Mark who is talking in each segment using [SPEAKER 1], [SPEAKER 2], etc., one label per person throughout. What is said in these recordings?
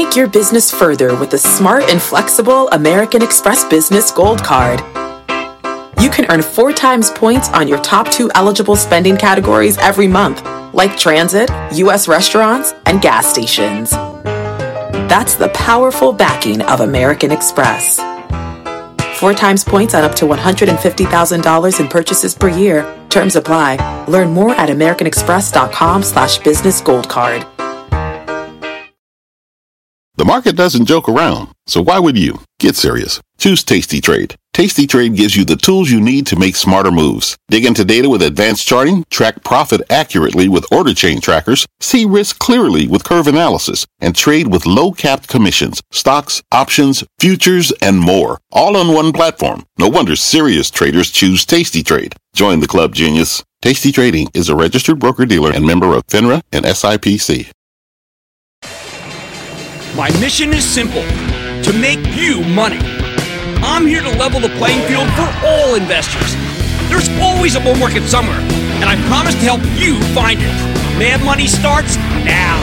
[SPEAKER 1] Take your business further with the smart and flexible American Express Business Gold Card. You can earn 4 times points on your top 2 eligible spending categories every month, like transit, U.S. restaurants, and gas stations. That's the powerful backing of American Express. 4 times points on up to $150,000 in purchases per year. Terms apply. Learn more at americanexpress.com/business gold card.
[SPEAKER 2] The market doesn't joke around, so why would you? Get serious. Choose Tasty Trade. Tasty Trade gives you the tools you need to make smarter moves. Dig into data with advanced charting, track profit accurately with order chain trackers, see risk clearly with curve analysis, and trade with low-capped commissions, stocks, options, futures, and more. All on one platform. No wonder serious traders choose Tasty Trade. Join the club, genius. Tasty Trading is a registered broker-dealer and member of FINRA and SIPC.
[SPEAKER 3] My mission is simple, to make you money. I'm here to level the playing field for all investors. There's always a bull market somewhere, and I promise to help you find it. Mad Money starts now.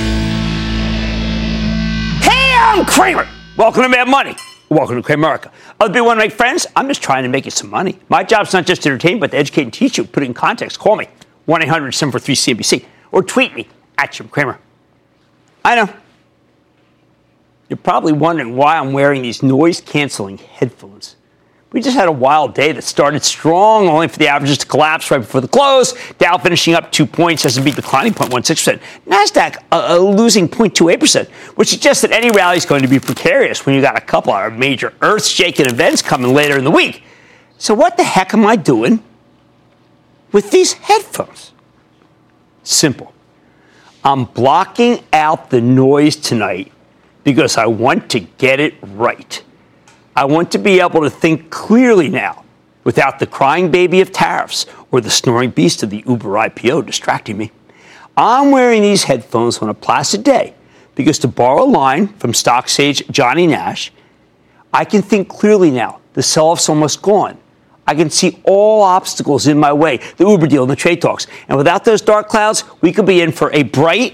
[SPEAKER 3] Hey, I'm Cramer. Welcome to Mad Money. Welcome to Cramerica. Other people want to make friends? I'm just trying to make you some money. My job's not just to entertain, but to educate and teach you. Put it in context. Call me, 1-800-743-CNBC, or tweet me, @JimCramer. I know. You're probably wondering why I'm wearing these noise-canceling headphones. We just had a wild day that started strong, only for the averages to collapse right before the close. Dow finishing up 2 points, S&P declining 0.16%. NASDAQ losing 0.28%, which suggests that any rally is going to be precarious when you got a couple of major earth-shaking events coming later in the week. So what the heck am I doing with these headphones? Simple. I'm blocking out the noise tonight because I want to get it right. I want to be able to think clearly now without the crying baby of tariffs or the snoring beast of the Uber IPO distracting me. I'm wearing these headphones on a placid day because, to borrow a line from stock sage Johnny Nash, I can think clearly now. The sell-off's almost gone. I can see all obstacles in my way, the Uber deal and the trade talks. And without those dark clouds, we could be in for a bright,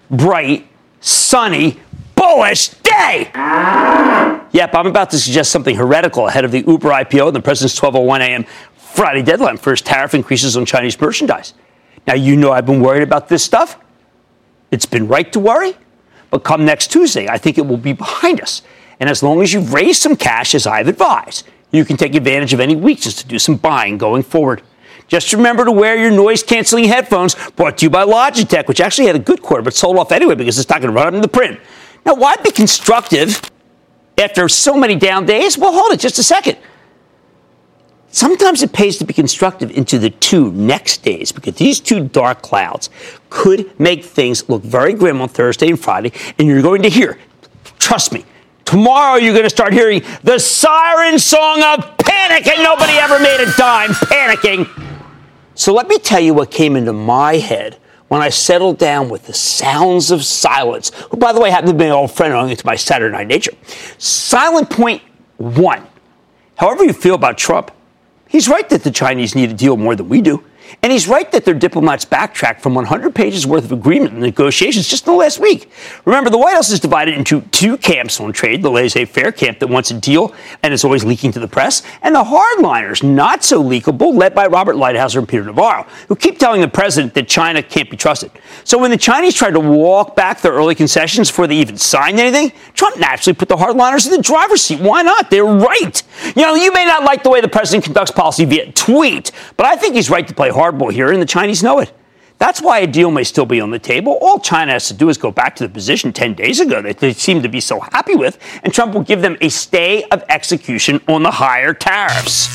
[SPEAKER 3] sunny, bullish day. Yep, I'm about to suggest something heretical ahead of the Uber IPO and the president's 12:01 a.m. Friday deadline for his tariff increases on Chinese merchandise. Now, you know I've been worried about this stuff. It's been right to worry. But come next Tuesday, I think it will be behind us. And as long as you've raised some cash, as I've advised, you can take advantage of any weakness to do some buying going forward. Just remember to wear your noise-canceling headphones, brought to you by Logitech, which actually had a good quarter, but sold off anyway because it's not going to run up in the print. Now, why be constructive after so many down days? Well, hold it just a second. Sometimes it pays to be constructive into the 2 next days because these 2 dark clouds could make things look very grim on Thursday and Friday, and you're going to hear, trust me, tomorrow you're going to start hearing the siren song of panic, and nobody ever made a dime panicking. So let me tell you what came into my head when I settled down with the sounds of silence, who, by the way, happened to be an old friend owing to my Saturday Night Nature. Silent point 1. However you feel about Trump, he's right that the Chinese need a deal more than we do. And he's right that their diplomats backtracked from 100 pages worth of agreement and negotiations just in the last week. Remember, the White House is divided into 2 camps on trade, the laissez-faire camp that wants a deal and is always leaking to the press, and the hardliners, not so leakable, led by Robert Lighthizer and Peter Navarro, who keep telling the president that China can't be trusted. So when the Chinese tried to walk back their early concessions before they even signed anything, Trump naturally put the hardliners in the driver's seat. Why not? They're right. You know, you may not like the way the president conducts policy via tweet, but I think he's right to play hardball here, and the Chinese know it. That's why a deal may still be on the table. All China has to do is go back to the position 10 days ago that they seem to be so happy with, and Trump will give them a stay of execution on the higher tariffs.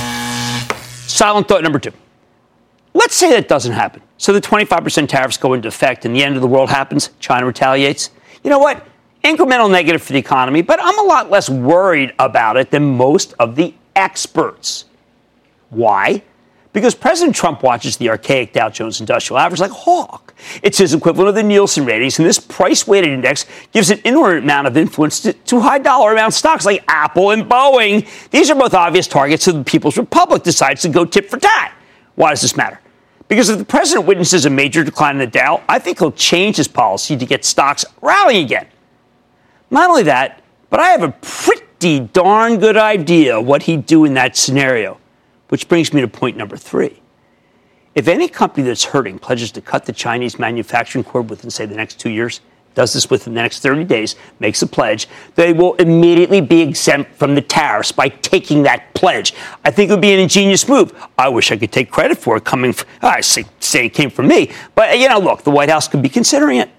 [SPEAKER 3] Silent thought number 2. Let's say that doesn't happen. So the 25% tariffs go into effect and the end of the world happens. China retaliates. You know what? Incremental negative for the economy, but I'm a lot less worried about it than most of the experts. Why? Because President Trump watches the archaic Dow Jones Industrial Average like a hawk. It's his equivalent of the Nielsen ratings, and this price-weighted index gives an inordinate amount of influence to high-dollar amount stocks like Apple and Boeing. These are both obvious targets if the People's Republic decides to go tit for tat. Why does this matter? Because if the president witnesses a major decline in the Dow, I think he'll change his policy to get stocks rallying again. Not only that, but I have a pretty darn good idea what he'd do in that scenario, which brings me to point number 3. If any company that's hurting pledges to cut the Chinese manufacturing cord within, say, the next 2 years, does this within the next 30 days, makes a pledge, they will immediately be exempt from the tariffs by taking that pledge. I think it would be an ingenious move. I wish I could take credit for it I say it came from me. But, look, the White House could be considering it.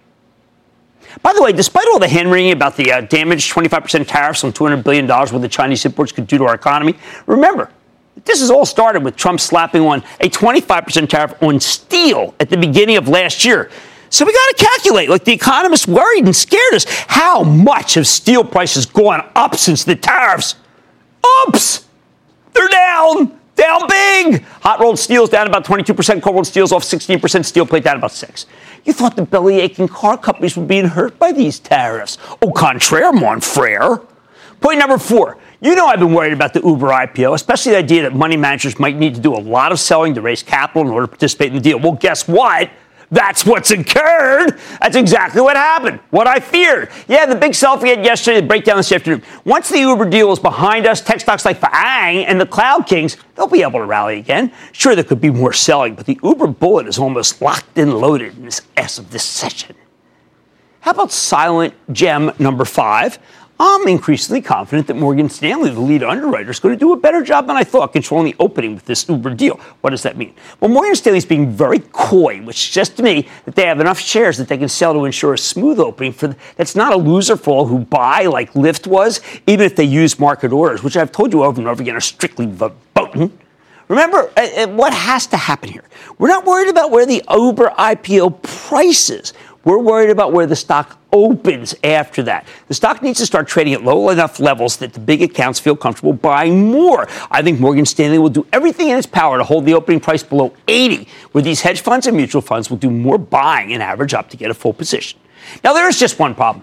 [SPEAKER 3] By the way, despite all the hand-wringing about the damaged 25% tariffs on $200 billion worth of Chinese imports could do to our economy, remember, this has all started with Trump slapping on a 25% tariff on steel at the beginning of last year. So we got to calculate, like the economists worried and scared us, how much have steel prices gone up since the tariffs? Oops! They're down big. Hot rolled steel's down about 22%, cold rolled steel's off 16%, steel plate down about 6%. You thought the belly-aching car companies were being hurt by these tariffs. Au contraire, mon frere. Point number 4. I've been worried about the Uber IPO, especially the idea that money managers might need to do a lot of selling to raise capital in order to participate in the deal. Well, guess what? That's what's occurred. That's exactly what happened. What I feared. Yeah, the big selfie we had yesterday, the breakdown this afternoon. Once the Uber deal is behind us, tech stocks like Faang and the Cloud Kings, they'll be able to rally again. Sure, there could be more selling, but the Uber bullet is almost locked and loaded in this S of this session. How about silent gem number 5? I'm increasingly confident that Morgan Stanley, the lead underwriter, is going to do a better job than I thought controlling the opening with this Uber deal. What does that mean? Well, Morgan Stanley is being very coy, which suggests to me that they have enough shares that they can sell to ensure a smooth opening. That's not a loser for all who buy like Lyft was, even if they use market orders, which I've told you over and over again are strictly verboten. Remember, what has to happen here? We're not worried about where the Uber IPO price is. We're worried about where the stock opens after that. The stock needs to start trading at low enough levels that the big accounts feel comfortable buying more. I think Morgan Stanley will do everything in its power to hold the opening price below 80, where these hedge funds and mutual funds will do more buying and average up to get a full position. Now, there is just one problem.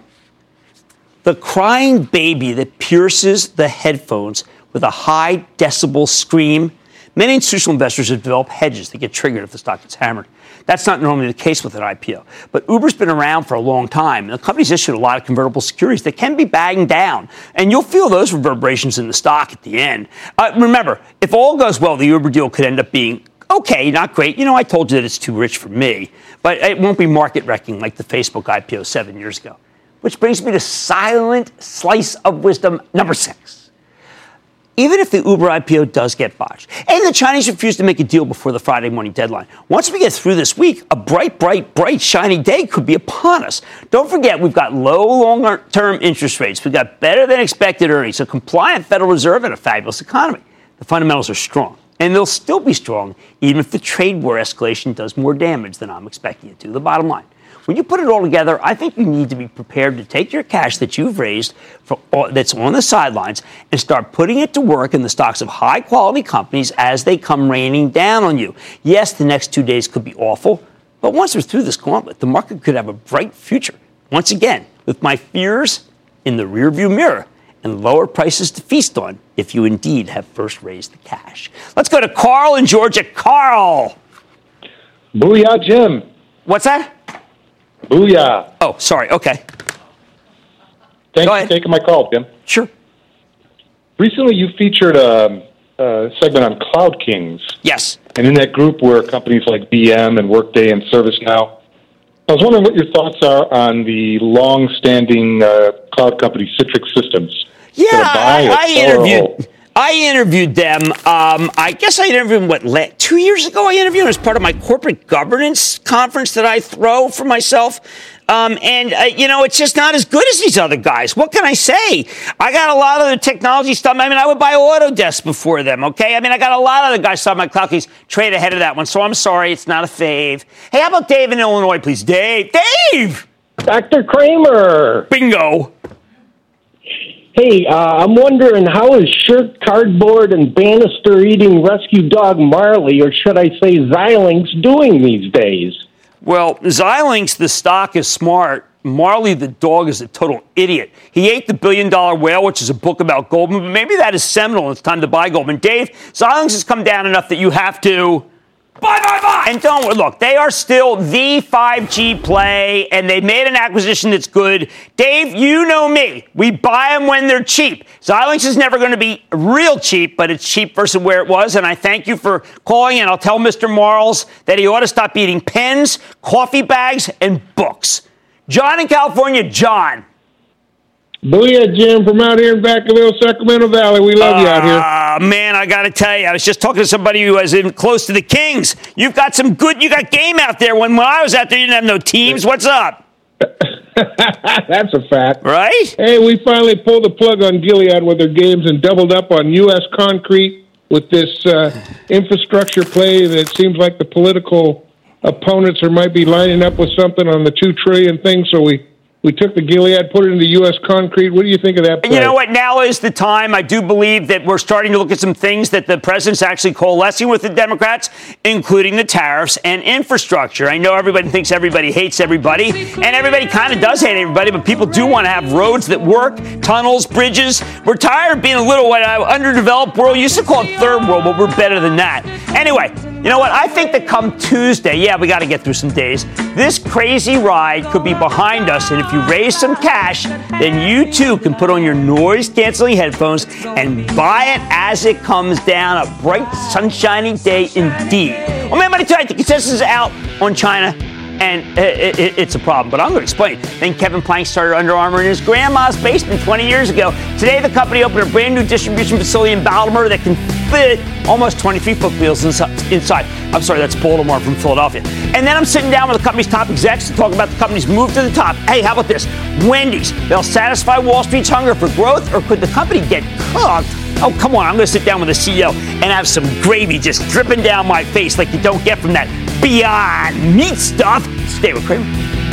[SPEAKER 3] The crying baby that pierces the headphones with a high decibel scream. Many institutional investors have developed hedges that get triggered if the stock gets hammered. That's not normally the case with an IPO. But Uber's been around for a long time, and the company's issued a lot of convertible securities that can be bagging down. And you'll feel those reverberations in the stock at the end. Remember, if all goes well, the Uber deal could end up being okay, not great. I told you that it's too rich for me. But it won't be market-wrecking like the Facebook IPO 7 years ago. Which brings me to silent slice of wisdom number 6. Even if the Uber IPO does get botched, and the Chinese refuse to make a deal before the Friday morning deadline, once we get through this week, a bright, shiny day could be upon us. Don't forget, we've got low long-term interest rates. We've got better than expected earnings, a compliant Federal Reserve, and a fabulous economy. The fundamentals are strong, and they'll still be strong even if the trade war escalation does more damage than I'm expecting it to. The bottom line. When you put it all together, I think you need to be prepared to take your cash that you've raised that's on the sidelines and start putting it to work in the stocks of high-quality companies as they come raining down on you. Yes, the next 2 days could be awful, but once we're through this gauntlet, the market could have a bright future. Once again, with my fears in the rearview mirror and lower prices to feast on if you indeed have first raised the cash. Let's go to Carl in Georgia. Carl!
[SPEAKER 4] Booyah, Jim.
[SPEAKER 3] What's that?
[SPEAKER 4] Booyah.
[SPEAKER 3] Oh, sorry. Okay.
[SPEAKER 4] Thanks for taking my call, Jim.
[SPEAKER 3] Sure.
[SPEAKER 4] Recently, you featured a segment on Cloud Kings.
[SPEAKER 3] Yes.
[SPEAKER 4] And in that group were companies like BM and Workday and ServiceNow. I was wondering what your thoughts are on the long-standing cloud company Citrix Systems.
[SPEAKER 3] Yeah, I interviewed them. I guess I interviewed them, 2 years ago I interviewed them as part of my corporate governance conference that I throw for myself. It's just not as good as these other guys. What can I say? I got a lot of the technology stuff. I would buy Autodesk before them, okay? I got a lot of the guys saw my Cloud Kings trade ahead of that one, so I'm sorry, it's not a fave. Hey, how about Dave in Illinois, please? Dave!
[SPEAKER 5] Dr. Kramer!
[SPEAKER 3] Bingo!
[SPEAKER 5] Hey, I'm wondering, how is Shirt Cardboard and Bannister-eating rescue dog Marley, or should I say Xilinx, doing these days?
[SPEAKER 3] Well, Xilinx, the stock, is smart. Marley, the dog, is a total idiot. He ate the $1 billion whale, which is a book about Goldman, but maybe that is seminal. It's time to buy Goldman. Dave, Xilinx has come down enough that you have to Buy. And don't look, they are still the 5G play, and they made an acquisition that's good. Dave, you know me. We buy them when they're cheap. Xilinx is never going to be real cheap, but it's cheap versus where it was. And I thank you for calling, and I'll tell Mr. Marles that he ought to stop eating pens, coffee bags, and books. John in California. John.
[SPEAKER 6] Booyah, Jim, from out here in Vacaville, Sacramento Valley. We love you out here.
[SPEAKER 3] Man, I got to tell you, I was just talking to somebody who was close to the Kings. You got game out there. When I was out there, you didn't have no teams. What's up?
[SPEAKER 6] That's a fact.
[SPEAKER 3] Right?
[SPEAKER 6] Hey, we finally pulled the plug on Gilead with their games and doubled up on U.S. Concrete with this infrastructure play that seems like the political opponents might be lining up with something on the $2 trillion thing, so we took the Gilead, put it into U.S. Concrete. What do you think of that play?
[SPEAKER 3] You know what? Now is the time. I do believe that we're starting to look at some things that the president's actually coalescing with the Democrats, including the tariffs and infrastructure. I know everybody thinks everybody hates everybody, and everybody kind of does hate everybody, but people do want to have roads that work, tunnels, bridges. We're tired of being a little underdeveloped world. You used to call it third world, but we're better than that. Anyway, you know what? I think that come Tuesday, we got to get through some days, this crazy ride could be behind us, and if you raise some cash, then you too can put on your noise-canceling headphones and buy it as it comes down. A bright, sunshiny day indeed. Well, man, I think the consensus is out on China, and it's a problem. But I'm going to explain. Then Kevin Plank started Under Armour in his grandma's basement 20 years ago. Today, the company opened a brand new distribution facility in Baltimore that can fit almost 23-foot wheels inside. I'm sorry, that's Baltimore from Philadelphia. And then I'm sitting down with the company's top execs to talk about the company's move to the top. Hey, how about this? Wendy's. They'll satisfy Wall Street's hunger for growth, or could the company get cooked? Oh, come on. I'm going to sit down with the CEO and have some gravy just dripping down my face like you don't get from that Beyond Meat stuff. Stay with Cramer.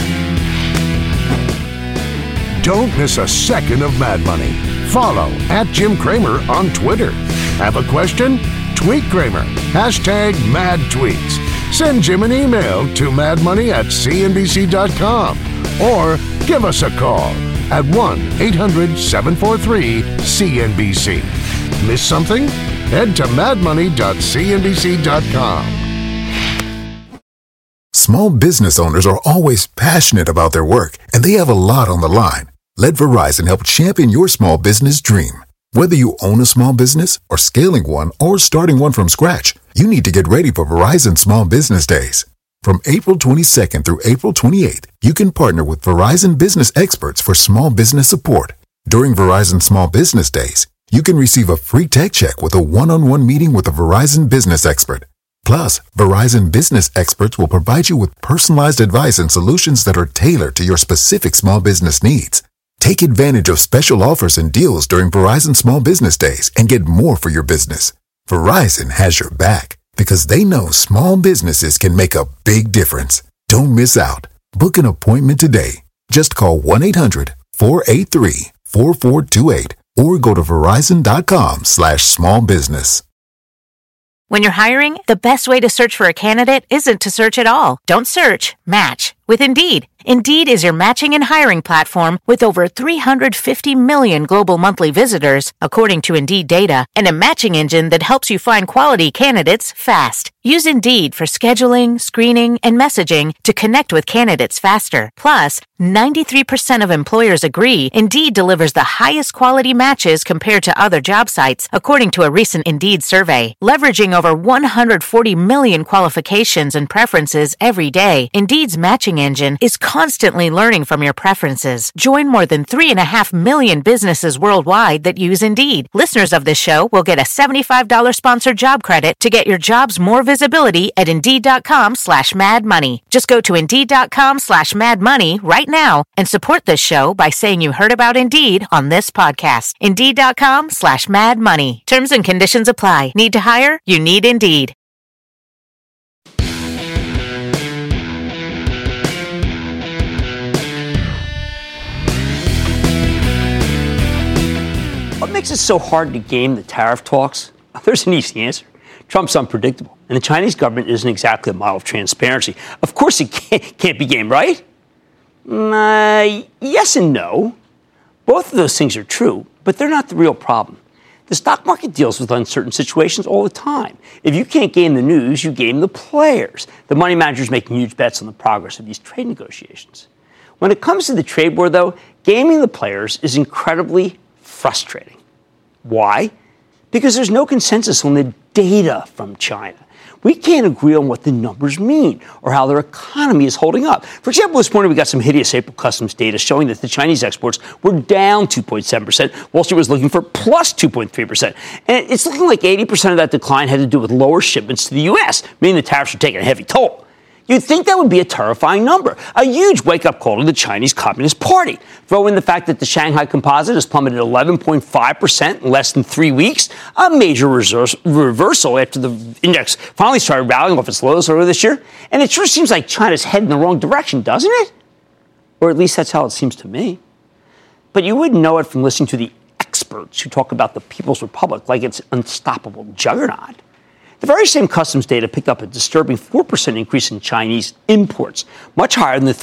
[SPEAKER 7] Don't miss a second of Mad Money. Follow @Jim Cramer on Twitter. Have a question? Tweet Cramer. #MadTweets. Send Jim an email to madmoney@cnbc.com or give us a call at 1-800-743-CNBC. Miss something? Head to madmoney.cnbc.com.
[SPEAKER 8] Small business owners are always passionate about their work, and they have a lot on the line. Let Verizon help champion your small business dream. Whether you own a small business or scaling one or starting one from scratch, you need to get ready for Verizon Small Business Days. From April 22nd through April 28th, you can partner with Verizon business experts for small business support. During Verizon Small Business Days, you can receive a free tech check with a one-on-one meeting with a Verizon business expert. Plus, Verizon business experts will provide you with personalized advice and solutions that are tailored to your specific small business needs. Take advantage of special offers and deals during Verizon Small Business Days and get more for your business. Verizon has your back because they know small businesses can make a big difference. Don't miss out. Book an appointment today. Just call 1-800-483-4428 or go to verizon.com/smallbusiness.
[SPEAKER 9] When you're hiring, the best way to search for a candidate isn't to search at all. Don't search, match with Indeed. Indeed is your matching and hiring platform with over 350 million global monthly visitors, according to Indeed data, and a matching engine that helps you find quality candidates fast. Use Indeed for scheduling, screening, and messaging to connect with candidates faster. Plus, 93% of employers agree Indeed delivers the highest quality matches compared to other job sites, according to a recent Indeed survey. Leveraging over 140 million qualifications and preferences every day, Indeed's matching engine is constantly learning from your preferences. Join more than 3.5 million businesses worldwide that use Indeed. Listeners of this show will get a $75 sponsored job credit to get your jobs more visibility at Indeed.com/madmoney. Just go to Indeed.com/madmoney right now and support this show by saying you heard about Indeed on this podcast. Indeed.com/madmoney. Terms and conditions apply. Need to hire? You need Indeed.
[SPEAKER 3] What makes it so hard to game the tariff talks? There's an easy answer. Trump's unpredictable, and the Chinese government isn't exactly a model of transparency. Of course it can't be gamed, right? Yes and no. Both of those things are true, but they're not the real problem. The stock market deals with uncertain situations all the time. If you can't game the news, you game the players. The money manager's making huge bets on the progress of these trade negotiations. When it comes to the trade war, though, gaming the players is incredibly frustrating. Why? Because there's no consensus on the data from China. We can't agree on what the numbers mean or how their economy is holding up. For example, this morning we got some hideous April customs data showing that the Chinese exports were down 2.7%. Wall Street was looking for plus 2.3%. And it's looking like 80% of that decline had to do with lower shipments to the U.S., meaning the tariffs are taking a heavy toll. You'd think that would be a terrifying number, a huge wake-up call to the Chinese Communist Party. Throw in the fact that the Shanghai Composite has plummeted 11.5% in less than 3 weeks, a major reversal after the index finally started rallying off its lows earlier this year. And it sure seems like China's heading in the wrong direction, doesn't it? Or at least that's how it seems to me. But you wouldn't know it from listening to the experts who talk about the People's Republic like it's an unstoppable juggernaut. The very same customs data picked up a disturbing 4% increase in Chinese imports, much higher than the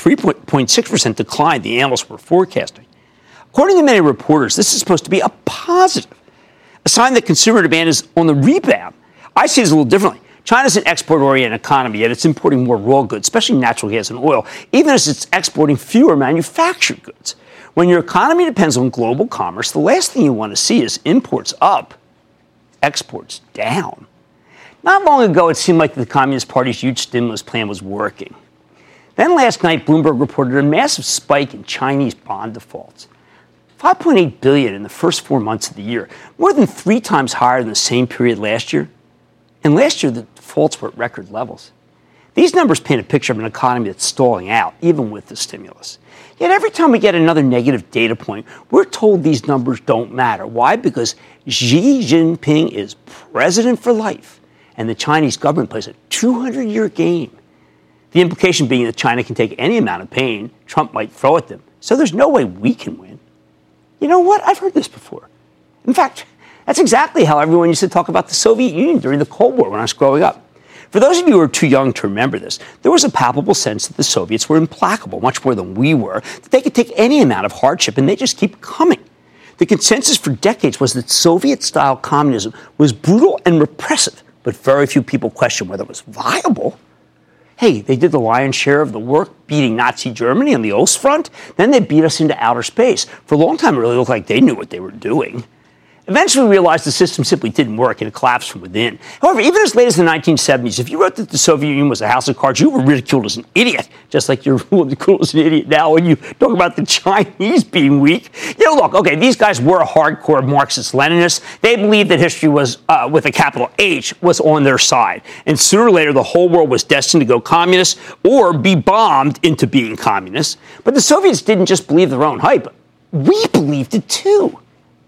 [SPEAKER 3] 3.6% decline the analysts were forecasting. According to many reporters, this is supposed to be a positive, a sign that consumer demand is on the rebound. I see it a little differently. China's an export-oriented economy, yet it's importing more raw goods, especially natural gas and oil, even as it's exporting fewer manufactured goods. When your economy depends on global commerce, the last thing you want to see is imports up, exports down. Not long ago, it seemed like the Communist Party's huge stimulus plan was working. Then last night, Bloomberg reported a massive spike in Chinese bond defaults. $5.8 billion in the first 4 months of the year, more than 3 times higher than the same period last year. And last year, the defaults were at record levels. These numbers paint a picture of an economy that's stalling out, even with the stimulus. Yet every time we get another negative data point, we're told these numbers don't matter. Why? Because Xi Jinping is president for life. And the Chinese government plays a 200-year game. The implication being that China can take any amount of pain Trump might throw at them. So there's no way we can win. You know what? I've heard this before. In fact, that's exactly how everyone used to talk about the Soviet Union during the Cold War when I was growing up. For those of you who are too young to remember this, there was a palpable sense that the Soviets were implacable, much more than we were, that they could take any amount of hardship and they just keep coming. The consensus for decades was that Soviet-style communism was brutal and repressive, but very few people questioned whether it was viable. Hey, they did the lion's share of the work beating Nazi Germany on the Ostfront. Then they beat us into outer space. For a long time, it really looked like they knew what they were doing. Eventually, we realized the system simply didn't work and it collapsed from within. However, even as late as the 1970s, if you wrote that the Soviet Union was a house of cards, you were ridiculed as an idiot, just like you're ridiculed as an idiot now when you talk about the Chinese being weak. You know, look, okay, these guys were hardcore Marxist-Leninists. They believed that history was, with a capital H, was on their side. And sooner or later, the whole world was destined to go communist or be bombed into being communist. But the Soviets didn't just believe their own hype. We believed it, too.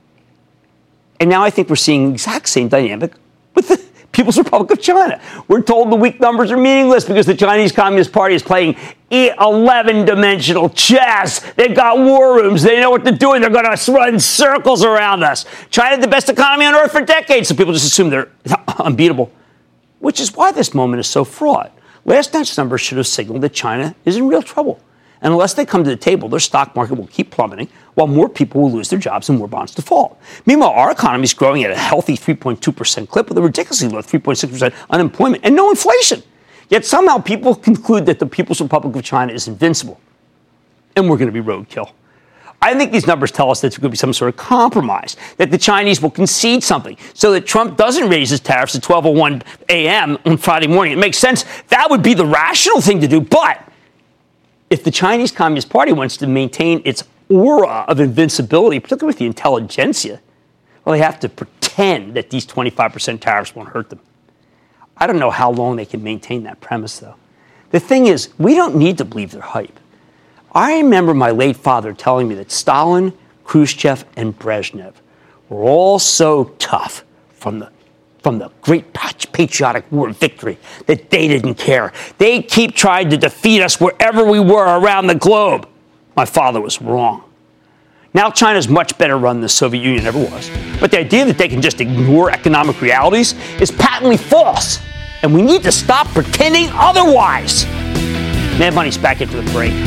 [SPEAKER 3] And now I think we're seeing the exact same dynamic with the People's Republic of China. We're told the weak numbers are meaningless because the Chinese Communist Party is playing 11-dimensional chess. They've got war rooms. They know what they're doing. They're going to run circles around us. China had the best economy on earth for decades, so people just assume they're unbeatable, which is why this moment is so fraught. Last night's numbers should have signaled that China is in real trouble. And unless they come to the table, their stock market will keep plummeting, while more people will lose their jobs and more bonds default. Meanwhile, our economy is growing at a healthy 3.2% clip with a ridiculously low 3.6% unemployment and no inflation. Yet somehow people conclude that the People's Republic of China is invincible, and we're going to be roadkill. I think these numbers tell us that there's going to be some sort of compromise, that the Chinese will concede something so that Trump doesn't raise his tariffs at 12:01 a.m. on Friday morning. It makes sense. That would be the rational thing to do, but if the Chinese Communist Party wants to maintain its aura of invincibility, particularly with the intelligentsia, well, they have to pretend that these 25% tariffs won't hurt them. I don't know how long they can maintain that premise, though. The thing is, we don't need to believe their hype. I remember my late father telling me that Stalin, Khrushchev, and Brezhnev were all so tough from the great patriotic war victory that they didn't care. They keep trying to defeat us wherever we were around the globe. My father was wrong. Now China's much better run than the Soviet Union ever was. But the idea that they can just ignore economic realities is patently false. And we need to stop pretending otherwise. Mad Money's back into the break.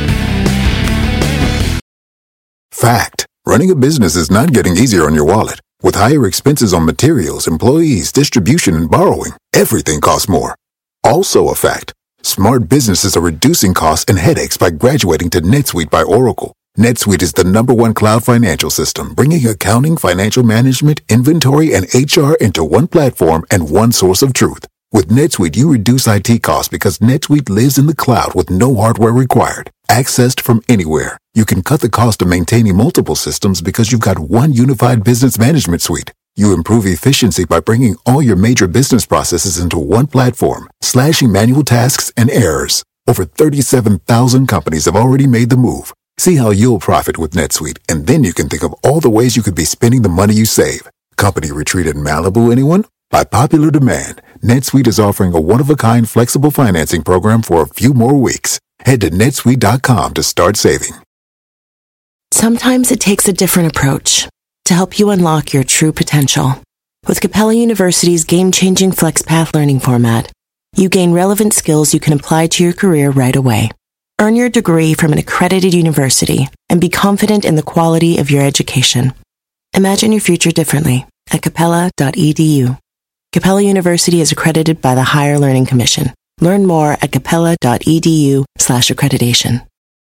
[SPEAKER 8] Fact. Running a business is not getting easier on your wallet. With higher expenses on materials, employees, distribution, and borrowing, everything costs more. Also a fact, smart businesses are reducing costs and headaches by graduating to NetSuite by Oracle. NetSuite is the #1 cloud financial system, bringing accounting, financial management, inventory, and HR into one platform and one source of truth. With NetSuite, you reduce IT costs because NetSuite lives in the cloud with no hardware required. Accessed from anywhere, you can cut the cost of maintaining multiple systems because you've got one unified business management suite. You improve efficiency by bringing all your major business processes into one platform, slashing manual tasks and errors. Over 37,000 companies have already made the move. See how you'll profit with NetSuite, and then you can think of all the ways you could be spending the money you save. Company retreat in Malibu, anyone? By popular demand, NetSuite is offering a one-of-a-kind flexible financing program for a few more weeks. Head to netsuite.com to start saving.
[SPEAKER 10] Sometimes it takes a different approach to help you unlock your true potential. With Capella University's game-changing FlexPath learning format, you gain relevant skills you can apply to your career right away. Earn your degree from an accredited university and be confident in the quality of your education. Imagine your future differently at capella.edu. Capella University is accredited by the Higher Learning Commission. Learn more at capella.edu/accreditation.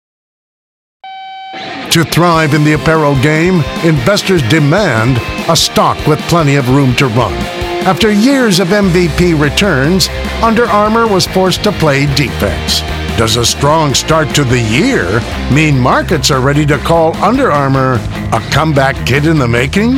[SPEAKER 7] To thrive in the apparel game, investors demand a stock with plenty of room to run. After years of MVP returns, Under Armour was forced to play defense. Does a strong start to the year mean markets are ready to call Under Armour a comeback kid in the making?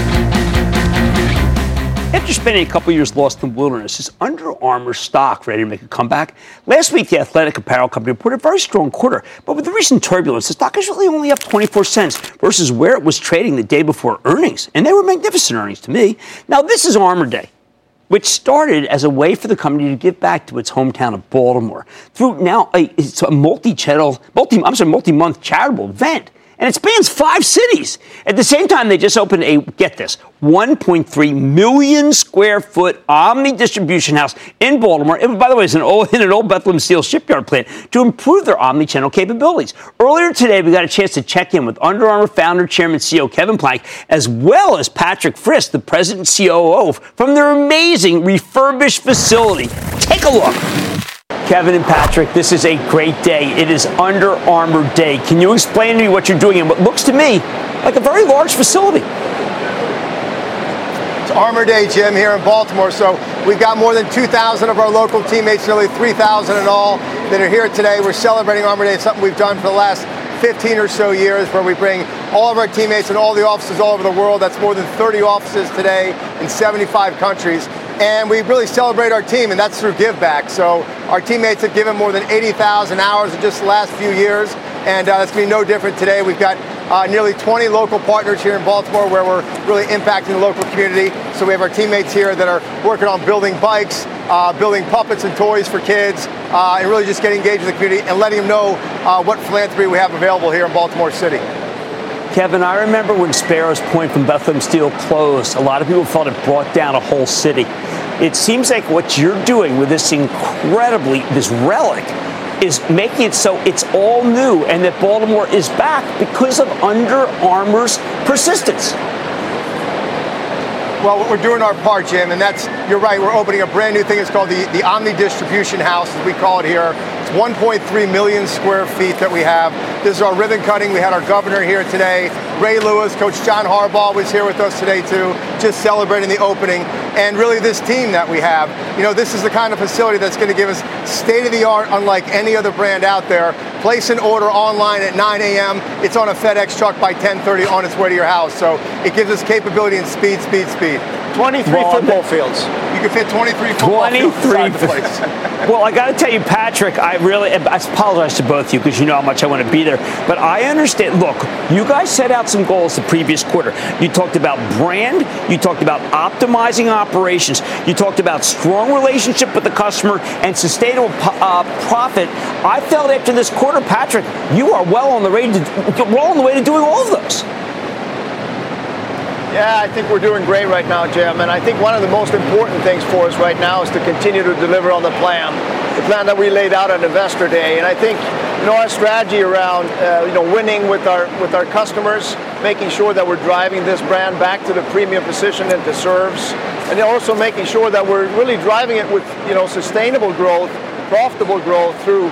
[SPEAKER 3] After spending a couple years lost in the wilderness, is Under Armour stock ready to make a comeback? Last week, the athletic apparel company reported a very strong quarter, but with the recent turbulence, the stock is really only up 24 cents versus where it was trading the day before earnings, and they were magnificent earnings to me. Now, this is Armour Day, which started as a way for the company to give back to its hometown of Baltimore through now it's a multi-month charitable event. And it spans 5 cities. At the same time, they just opened a, get this, 1.3 million square foot Omni distribution house in Baltimore. It, by the way, it's in an old Bethlehem Steel shipyard plant to improve their omni-channel capabilities. Earlier today, we got a chance to check in with Under Armour founder, chairman, CEO Kevin Plank, as well as Patrick Frisk, the president and COO from their amazing refurbished facility. Take a look. Kevin and Patrick, this is a great day. It is Under Armour Day. Can you explain to me what you're doing in what looks to me like a very large facility?
[SPEAKER 11] It's Armour Day, Jim, here in Baltimore. So we've got more than 2,000 of our local teammates, nearly 3,000 in all, that are here today. We're celebrating Armour Day. It's something we've done for the last 15 or so years, where we bring all of our teammates in all the offices all over the world. That's more than 30 offices today in 75 countries. And we really celebrate our team, and that's through Give Back. So our teammates have given more than 80,000 hours in just the last few years, and that's going to be no different today. We've got nearly 20 local partners here in Baltimore where we're really impacting the local community. So we have our teammates here that are working on building bikes, building puppets and toys for kids, and really just getting engaged with the community and letting them know what philanthropy we have available here in Baltimore City.
[SPEAKER 3] Kevin, I remember when Sparrows Point from Bethlehem Steel closed, a lot of people thought it brought down a whole city. It seems like what you're doing with this this relic, is making it so it's all new and that Baltimore is back because of Under Armour's persistence.
[SPEAKER 11] Well, we're doing our part, Jim, and you're right, we're opening a brand new thing. It's called the Omni Distribution House, as we call it here. It's 1.3 million square feet that we have. This is our ribbon cutting. We had our governor here today. Ray Lewis, Coach John Harbaugh was here with us today, too, just celebrating the opening. And really this team that we have, this is the kind of facility that's going to give us state-of-the-art, unlike any other brand out there. Place an order online at 9 a.m. It's on a FedEx truck by 10:30 on its way to your house. So it gives us capability and speed. 23 football fields. You can fit 23 football fields inside the place.
[SPEAKER 3] Well, I got to tell you, Patrick, I apologize to both of you because you know how much I want to be there. But I understand. Look, you guys set out some goals the previous quarter. You talked about brand. You talked about optimizing operations. You talked about strong relationship with the customer and sustainable profit. I felt after this quarter, Patrick, you are well on the way to doing all of those.
[SPEAKER 11] Yeah, I think we're doing great right now, Jim. And I think one of the most important things for us right now is to continue to deliver on the plan that we laid out on Investor Day. And I think
[SPEAKER 12] our strategy around winning with our customers, making sure that we're driving this brand back to the premium position it deserves, and also making sure that we're really driving it with sustainable growth, profitable growth through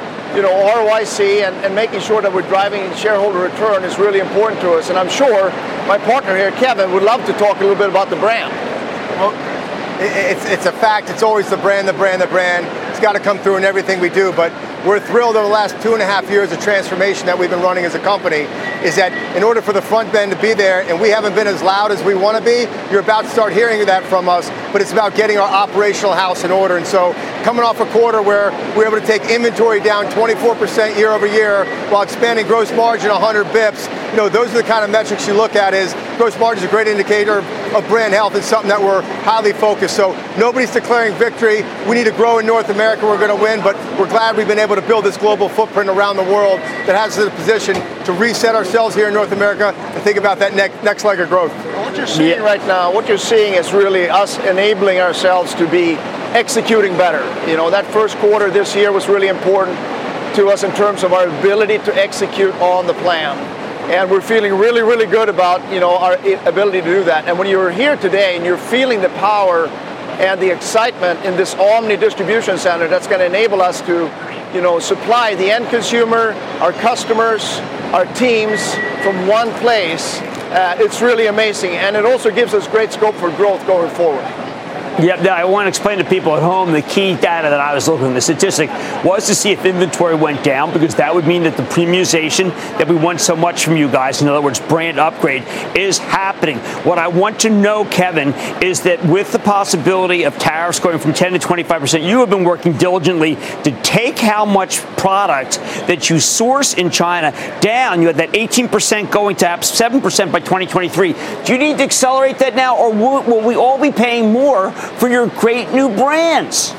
[SPEAKER 12] ROIC and making sure that we're driving shareholder return is really important to us. And I'm sure my partner here, Kevin, would love to talk a little bit about the brand.
[SPEAKER 11] Well, it's a fact. It's always the brand. It's got to come through in everything we do. But we're thrilled over the last 2.5 years of transformation that we've been running as a company is that in order for the front end to be there, and we haven't been as loud as we want to be, you're about to start hearing that from us, but it's about getting our operational house in order. And so coming off a quarter where we're able to take inventory down 24% year over year while expanding gross margin 100 bips, those are the kind of metrics you look at. Is gross margin is a great indicator of brand health. It's something that we're highly focused. So nobody's declaring victory. We need to grow in North America. We're going to win, but we're glad we've been able to build this global footprint around the world that has us in a position to reset ourselves here in North America and think about that next leg of growth.
[SPEAKER 12] What you're seeing right now, what you're seeing is really us enabling ourselves to be executing better. That first quarter this year was really important to us in terms of our ability to execute on the plan. And we're feeling really, really good about, our ability to do that. And when you're here today and you're feeling the power and the excitement in this Omni distribution center that's going to enable us to, supply the end consumer, our customers, our teams from one place, it's really amazing. And it also gives us great scope for growth going forward.
[SPEAKER 3] Yep, I want to explain to people at home the key data that I was looking at, the statistic, was to see if inventory went down, because that would mean that the premiumization that we want so much from you guys, in other words, brand upgrade, is happening. What I want to know, Kevin, is that with the possibility of tariffs going from 10 to 25%, you have been working diligently to take how much product that you source in China down. You had that 18% going to 7% by 2023. Do you need to accelerate that now, or will we all be paying more for your great new brands?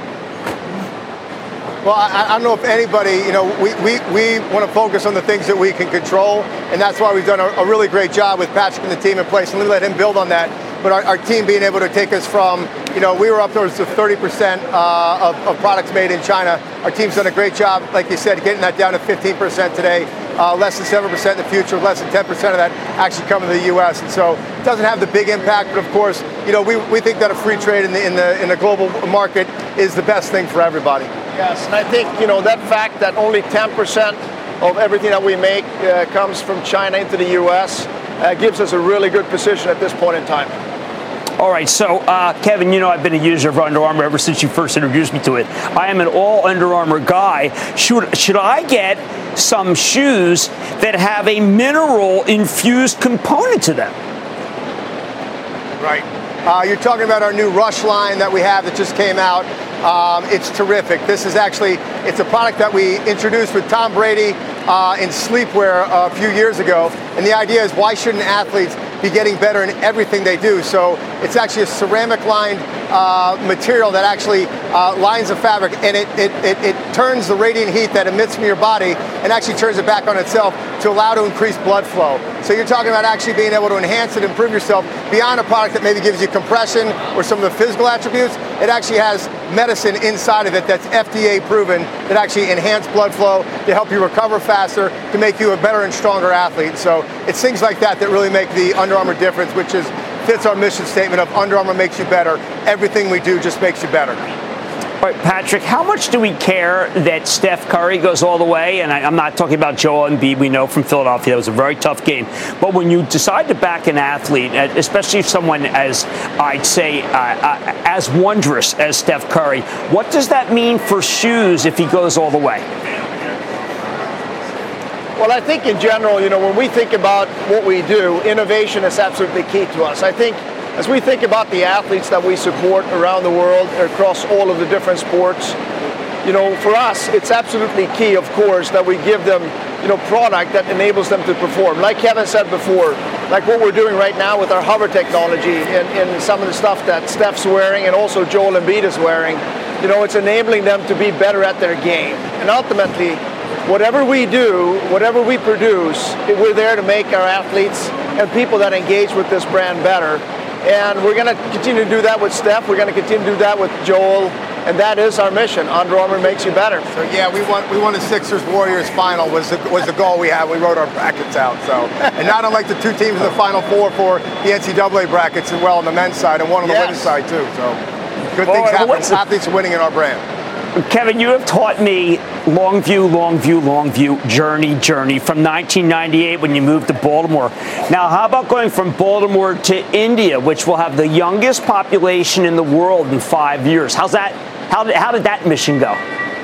[SPEAKER 11] Well, I don't know if anybody, we want to focus on the things that we can control, and that's why we've done a really great job with Patrick and the team in place, and let me let him build on that. But our team being able to take us from, we were up towards the 30% of products made in China. Our team's done a great job, like you said, getting that down to 15% today, less than 7% in the future, less than 10% of that actually coming to the U.S. And so it doesn't have the big impact, but of course, we think that a free trade in the global market is the best thing for everybody.
[SPEAKER 12] Yes, and I think, that fact that only 10% of everything that we make comes from China into the U.S. Gives us a really good position at this point in time.
[SPEAKER 3] All right, so Kevin, I've been a user of Under Armour ever since you first introduced me to it. I am an all Under Armour guy. Should I get some shoes that have a mineral-infused component to them?
[SPEAKER 11] Right. You're talking about our new Rush line that we have that just came out. It's terrific. This is it's a product that we introduced with Tom Brady in sleepwear a few years ago. And the idea is, why shouldn't athletes be getting better in everything they do? So it's actually a ceramic-lined material that actually lines the fabric, and it turns the radiant heat that emits from your body and actually turns it back on itself to allow to increase blood flow. So you're talking about actually being able to enhance and improve yourself beyond a product that maybe gives you compression or some of the physical attributes. It actually has medicine inside of it that's FDA proven that actually enhance blood flow to help you recover faster, to make you a better and stronger athlete. So it's things like that that really make the Under Armour difference, which fits our mission statement of Under Armour makes you better. Everything we do just makes you better.
[SPEAKER 3] All right, Patrick, how much do we care that Steph Curry goes all the way? And I'm not talking about Joel Embiid. We know from Philadelphia that was a very tough game. But when you decide to back an athlete, especially someone as, I'd say, as wondrous as Steph Curry, what does that mean for shoes if he goes all the way?
[SPEAKER 12] Well, I think in general, when we think about what we do, innovation is absolutely key to us. I think as we think about the athletes that we support around the world, across all of the different sports, for us, it's absolutely key, of course, that we give them, product that enables them to perform. Like Kevin said before, like what we're doing right now with our hover technology and some of the stuff that Steph's wearing and also Joel Embiid is wearing, it's enabling them to be better at their game. And ultimately, whatever we do, whatever we produce, we're there to make our athletes and people that engage with this brand better. And we're going to continue to do that with Steph. We're going to continue to do that with Joel and that is our mission. Under Armour makes you better.
[SPEAKER 11] So yeah, we won the Sixers Warriors final was the goal we had. We wrote our brackets out. So and not unlike the two teams in the Final Four for the NCAA brackets, and well on the men's side and one on the women's side too. So good things happen. Athletes are winning in our brand.
[SPEAKER 3] Kevin, you have taught me long view, journey from 1998 when you moved to Baltimore. Now, how about going from Baltimore to India, which will have the youngest population in the world in 5 years? How's that? How did that mission go?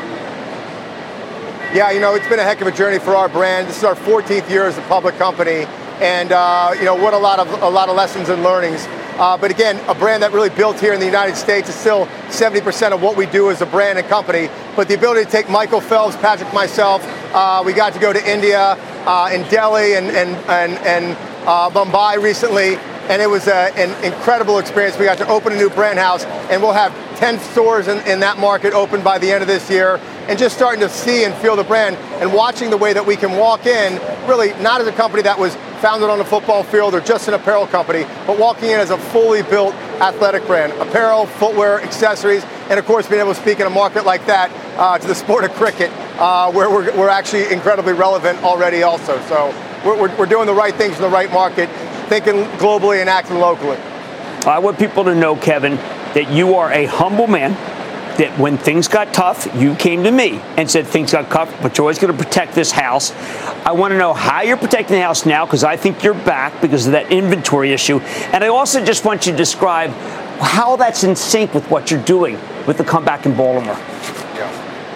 [SPEAKER 11] Yeah, it's been a heck of a journey for our brand. This is our 14th year as a public company, and what a lot of lessons and learnings. But again, a brand that really built here in the United States is still 70% of what we do as a brand and company. But the ability to take Michael Phelps, Patrick, myself, we got to go to India, in Delhi and Mumbai recently, and it was an incredible experience. We got to open a new brand house, and we'll have 10 stores in that market open by the end of this year. And just starting to see and feel the brand and watching the way that we can walk in, really not as a company that was founded on a football field or just an apparel company, but walking in as a fully built athletic brand. Apparel, footwear, accessories, and of course being able to speak in a market like that to the sport of cricket, where we're actually incredibly relevant already also. So we're doing the right things in the right market, thinking globally and acting locally.
[SPEAKER 3] I want people to know, Kevin, that you are a humble man, that when things got tough, you came to me and said things got tough, but you're always going to protect this house. I want to know how you're protecting the house now, because I think you're back because of that inventory issue. And I also just want you to describe how that's in sync with what you're doing with the comeback in Baltimore.
[SPEAKER 11] Yeah.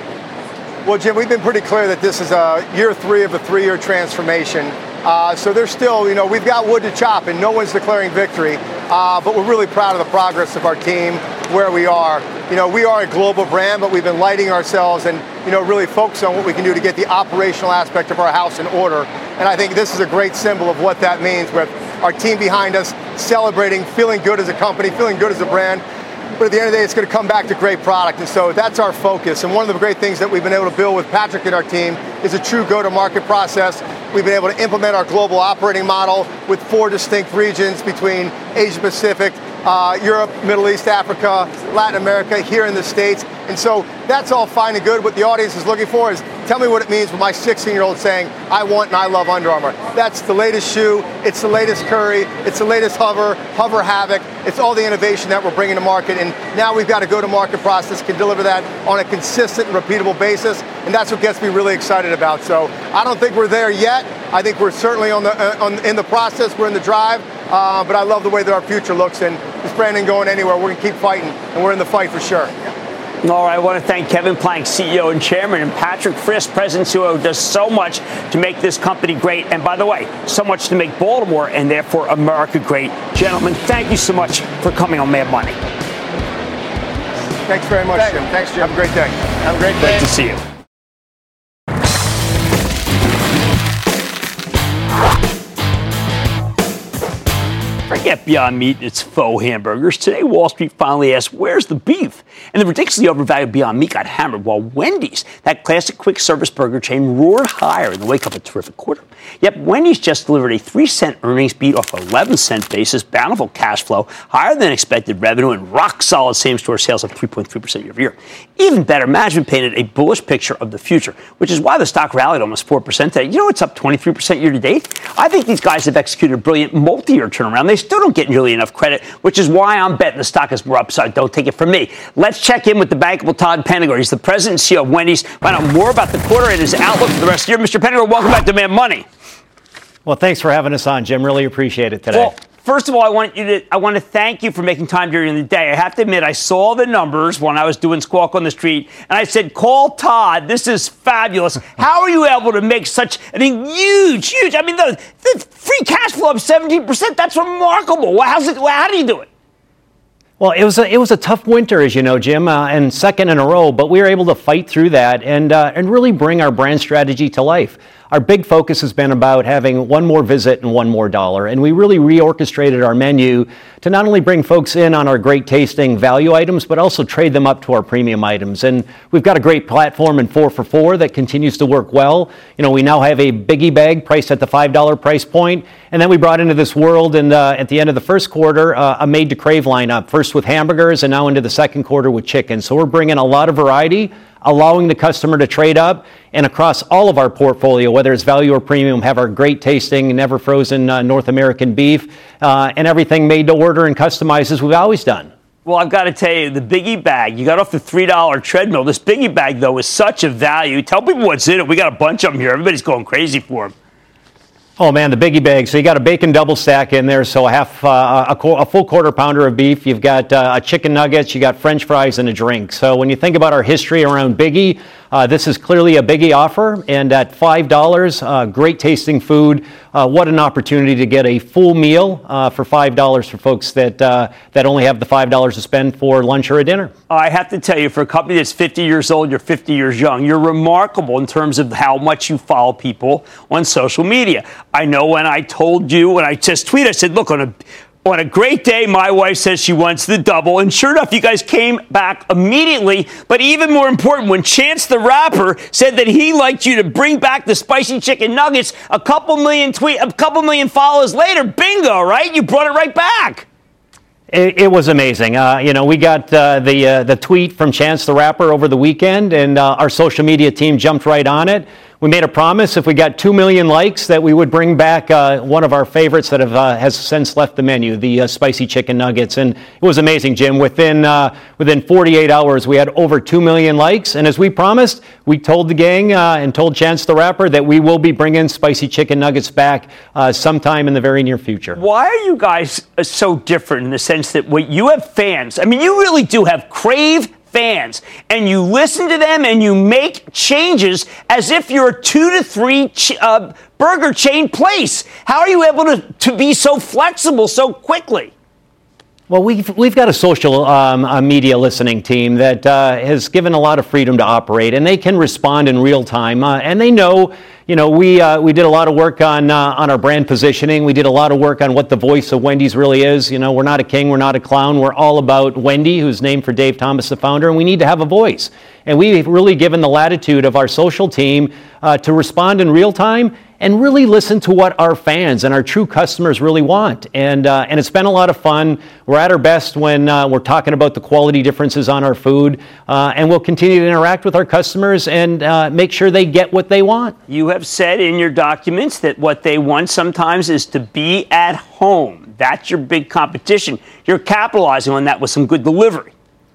[SPEAKER 11] Well, Jim, we've been pretty clear that this is year 3 of a 3-year transformation. So there's still, we've got wood to chop, and no one's declaring victory. But we're really proud of the progress of our team, where we are. We are a global brand, but we've been lighting ourselves and, really focus on what we can do to get the operational aspect of our house in order. And I think this is a great symbol of what that means, with our team behind us, celebrating, feeling good as a company, feeling good as a brand. But at the end of the day, it's going to come back to great product. And so that's our focus. And one of the great things that we've been able to build with Patrick and our team is a true go-to-market process. We've been able to implement our global operating model with 4 distinct regions between Asia Pacific, Europe, Middle East, Africa, Latin America, here in the States. And so that's all fine and good. What the audience is looking for is, tell me what it means when my 16-year-old saying, I want and I love Under Armour. That's the latest shoe. It's the latest Curry. It's the latest Hover Havoc. It's all the innovation that we're bringing to market. And now we've got a go-to-market process, can deliver that on a consistent and repeatable basis. And that's what gets me really excited about. So I don't think we're there yet. I think we're certainly in the process. We're in the drive. But I love the way that our future looks. And this brand ain't going anywhere. We're going to keep fighting. And we're in the fight for sure.
[SPEAKER 3] All right, I want to thank Kevin Plank, CEO and Chairman, and Patrick Frisk, President CEO, who does so much to make this company great. And by the way, so much to make Baltimore and therefore America great. Gentlemen, thank you so much for coming on Mad Money.
[SPEAKER 11] Thanks very much, Jim. Thanks, Jim. Have a great day.
[SPEAKER 12] Have a great day.
[SPEAKER 3] Great to see you. Forget Beyond Meat and its faux hamburgers. Today, Wall Street finally asked, where's the beef? And the ridiculously overvalued Beyond Meat got hammered, while Wendy's, that classic quick-service burger chain, roared higher in the wake of a terrific quarter. Yep, Wendy's just delivered a 3-cent earnings beat off an 11-cent basis, bountiful cash flow, higher than expected revenue, and rock-solid same-store sales of 3.3% year-over-year. Even better, management painted a bullish picture of the future, which is why the stock rallied almost 4% today. You know it's up 23% year-to-date? I think these guys have executed a brilliant multi-year turnaround. They still don't get nearly enough credit, which is why I'm betting the stock is more upside. Don't take it from me. Let's check in with the bankable Todd Penegor. He's the president and CEO of Wendy's. Find out more about the quarter and his outlook for the rest of the year. Mr. Penegor, welcome back to Mad Money.
[SPEAKER 13] Well, thanks for having us on, Jim. Really appreciate it today.
[SPEAKER 3] Well, first of all, I want to thank you for making time during the day. I have to admit, I saw the numbers when I was doing Squawk on the Street, and I said, call Todd. This is fabulous. How are you able to make such a huge, I mean, the free cash flow of 17%, that's remarkable. How do you do it?
[SPEAKER 13] Well, it was a tough winter, as you know, Jim, and second in a row, but we were able to fight through that and really bring our brand strategy to life. our big focus has been about having one more visit and one more dollar. And we really reorchestrated our menu to not only bring folks in on our great tasting value items, but also trade them up to our premium items. And we've got a great platform in 4 for $4 that continues to work well. We now have a biggie bag priced at the $5 price point. And then we brought into this world at the end of the first quarter, a made to crave lineup, first with hamburgers and now into the second quarter with chicken. So we're bringing a lot of variety, allowing the customer to trade up, and across all of our portfolio, whether it's value or premium, have our great tasting, never frozen North American beef, and everything made to order and customized as we've always done.
[SPEAKER 3] Well, I've got to tell you, the Biggie Bag, you got off the $3 treadmill. This Biggie Bag, though, is such a value. Tell people what's in it. We got a bunch of them here. Everybody's going crazy for them.
[SPEAKER 13] Oh, man, the Biggie Bag. So you got a bacon double stack in there, so a full quarter pounder of beef. You've got chicken nuggets, you got French fries, and a drink. So when you think about our history around Biggie, this is clearly a Biggie offer. And at $5, great tasting food. What an opportunity to get a full meal for $5 for folks that only have the $5 to spend for lunch or a dinner.
[SPEAKER 3] I have to tell you, for a company that's 50 years old, you're 50 years young. You're remarkable in terms of how much you follow people on social media. I know when I told you, when I just tweeted, I said, look, on a great day, my wife says she wants the double. And sure enough, you guys came back immediately. But even more important, when Chance the Rapper said that he liked you to bring back the spicy chicken nuggets, a couple million followers later, bingo, right? You brought it right back.
[SPEAKER 13] It was amazing. We got the tweet from Chance the Rapper over the weekend, and our social media team jumped right on it. We made a promise if we got 2 million likes that we would bring back one of our favorites that has since left the menu, the spicy chicken nuggets. And it was amazing, Jim. Within 48 hours, we had over 2 million likes. And as we promised, we told the gang and told Chance the Rapper that we will be bringing spicy chicken nuggets back sometime in the very near future.
[SPEAKER 3] Why are you guys so different in the sense that you have fans? I mean, you really do have crave fans, and you listen to them and you make changes as if you're a 2 to 3 burger chain place. How are you able to be so flexible so quickly?
[SPEAKER 13] Well, we've got a social media listening team that has given a lot of freedom to operate, and they can respond in real time. And they know, we did a lot of work on our brand positioning. We did a lot of work on what the voice of Wendy's really is. We're not a king, we're not a clown. We're all about Wendy, who's named for Dave Thomas, the founder, and we need to have a voice. And we've really given the latitude of our social team to respond in real time and really listen to what our fans and our true customers really want. And it's been a lot of fun. We're at our best when we're talking about the quality differences on our food. And we'll continue to interact with our customers and make sure they get what they want.
[SPEAKER 3] You have said in your documents that what they want sometimes is to be at home. That's your big competition. You're capitalizing on that with some good delivery.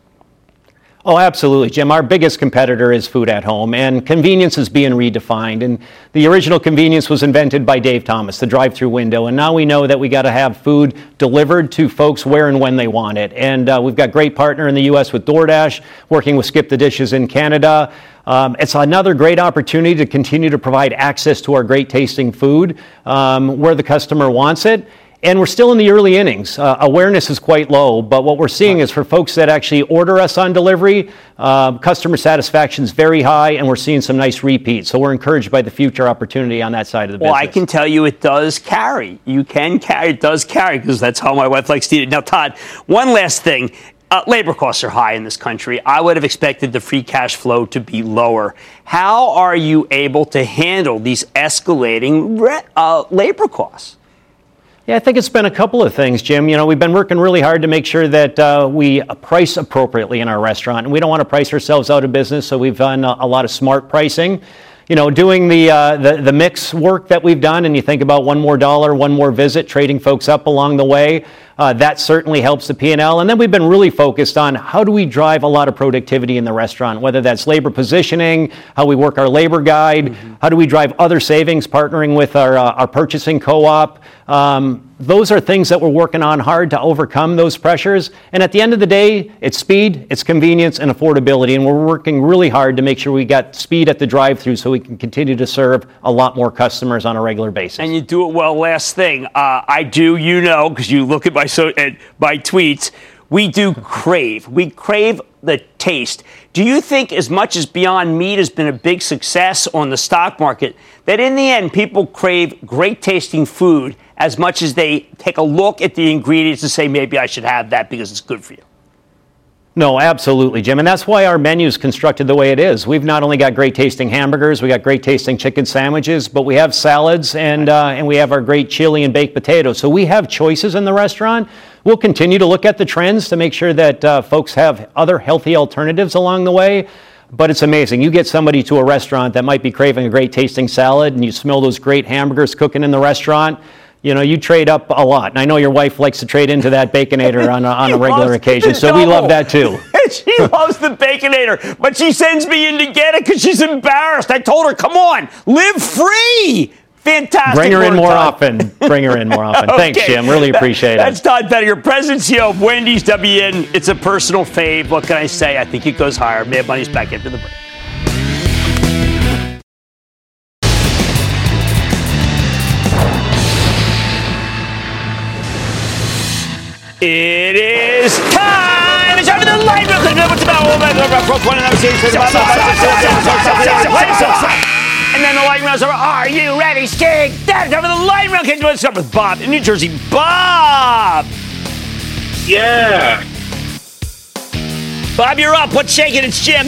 [SPEAKER 13] Oh, absolutely, Jim. Our biggest competitor is food at home, and convenience is being redefined. And the original convenience was invented by Dave Thomas, the drive-through window. And now we know that we got to have food delivered to folks where and when they want it. And we've got a great partner in the U.S. with DoorDash, working with Skip the Dishes in Canada. It's another great opportunity to continue to provide access to our great tasting food where the customer wants it. And we're still in the early innings. Awareness is quite low, but what we're seeing is for folks that actually order us on delivery, customer satisfaction is very high, and we're seeing some nice repeats. So we're encouraged by the future opportunity on that side of the business.
[SPEAKER 3] Well, I can tell you it does carry. You can carry. It does carry, because that's how my wife likes to eat it. Now, Todd, one last thing. Labor costs are high in this country. I would have expected the free cash flow to be lower. How are you able to handle these escalating labor costs?
[SPEAKER 13] Yeah, I think it's been a couple of things, Jim. We've been working really hard to make sure that we price appropriately in our restaurant, and we don't want to price ourselves out of business, so we've done a lot of smart pricing. Doing the mix work that we've done, and you think about one more dollar, one more visit, trading folks up along the way, that certainly helps the P&L. And then we've been really focused on how do we drive a lot of productivity in the restaurant, whether that's labor positioning, how we work our labor guide, how do we drive other savings, partnering with our purchasing co-op. Those are things that we're working on hard to overcome those pressures. And at the end of the day, it's speed, it's convenience, and affordability. And we're working really hard to make sure we got speed at the drive-thru so we can continue to serve a lot more customers on a regular basis.
[SPEAKER 3] And you do it well. Last thing, I do, because you look at my tweets, we do crave. We crave the taste. Do you think, as much as Beyond Meat has been a big success on the stock market, that in the end people crave great tasting food as much as they take a look at the ingredients and say, maybe I should have that because it's good for you?
[SPEAKER 13] No, absolutely, Jim. And that's why our menu is constructed the way it is. We've not only got great tasting hamburgers, we got great tasting chicken sandwiches, but we have salads and we have our great chili and baked potatoes. So we have choices in the restaurant. We'll continue to look at the trends to make sure that folks have other healthy alternatives along the way. But it's amazing. You get somebody to a restaurant that might be craving a great tasting salad and you smell those great hamburgers cooking in the restaurant. You know, you trade up a lot. And I know your wife likes to trade into that Baconator on a regular occasion, so we love that too.
[SPEAKER 3] She loves the Baconator, but she sends me in to get it because she's embarrassed. I told her, come on, live free. Fantastic.
[SPEAKER 13] Bring her in more often. Bring her in more often. Okay. Thanks, Jim. Really appreciate it.
[SPEAKER 3] That's Todd Pettinger, President CEO of Wendy's WN. It's a personal fave. What can I say? I think it goes higher. Mad Money's back into the break. It is time! It's time for the light round! And then the light round's over. Are you ready, Stig? That's time for the light round. Let's start with Bob in New Jersey. Bob!
[SPEAKER 14] Yeah.
[SPEAKER 3] Bob, you're up. What's shaking? It's Jim.